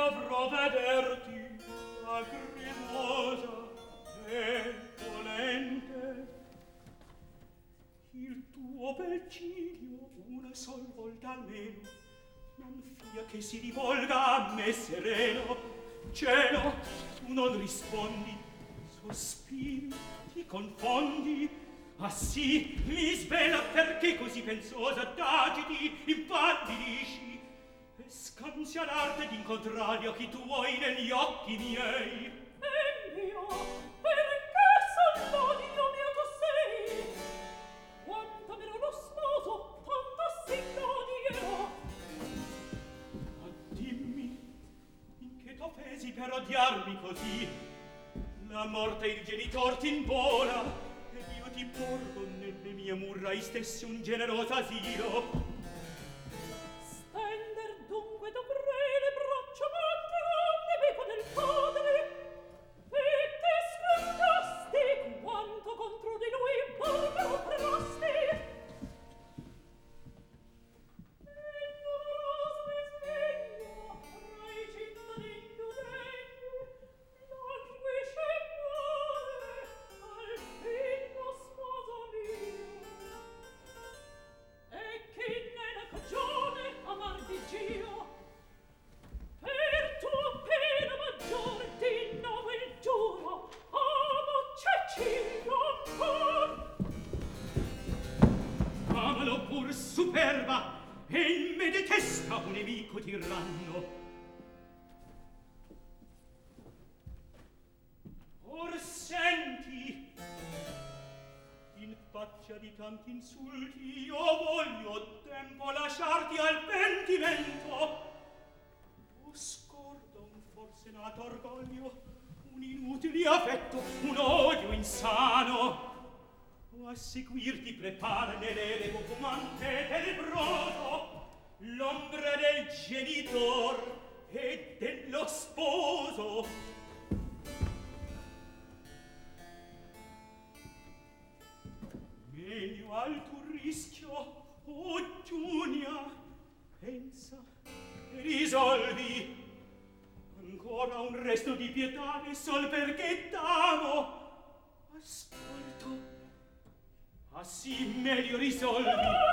dovrò vederti lacrimosa e dolente. Il tuo bel ciglio una sol volta almeno non fia che si rivolga a me sereno. Cielo, tu non rispondi, sospiri, ti confondi. Ah sì, mi svela perché così pensosa t'agiti, impallidisci e scansia l'arte d'incontrare occhi tuoi negli occhi miei. E mio, perché son l'odio mio tu sei? Quanto meno lo sposo, tanto si l'odierò. Ma dimmi, in che t'offesi per odiarmi così? La morte il genitor t'imbola ed io ti porgo nelle mie mura istessi un generoso asilo. Stender dunque dovrei le braccia amante nemico del padre e ti scordasti quanto contro di lui barbaro operasti. E l'amoroso risveglio tra i cittadini udenti languisce muore al figlio sposo mio. E chi ne la cagione amar di Dio? Per tua pena maggiore ti novo il giuro, amo Cecilia ancor. Amalo pur superba, e in me detesta un nemico tiranno. Or senti, in faccia di tanti insulti io voglio tempo lasciarti al pentimento. O scordo un forsenato orgoglio, un inutile affetto, un odio insano, o a seguirti prepara nell'eremo fumante tenebroso l'ombra del genitor e dello sposo. Meglio al tuo rischio, o Giunia, pensa e risolvi. Ancora un resto di pietà e sol perché t'amo. Ascolto, ah sì, meglio risolvi.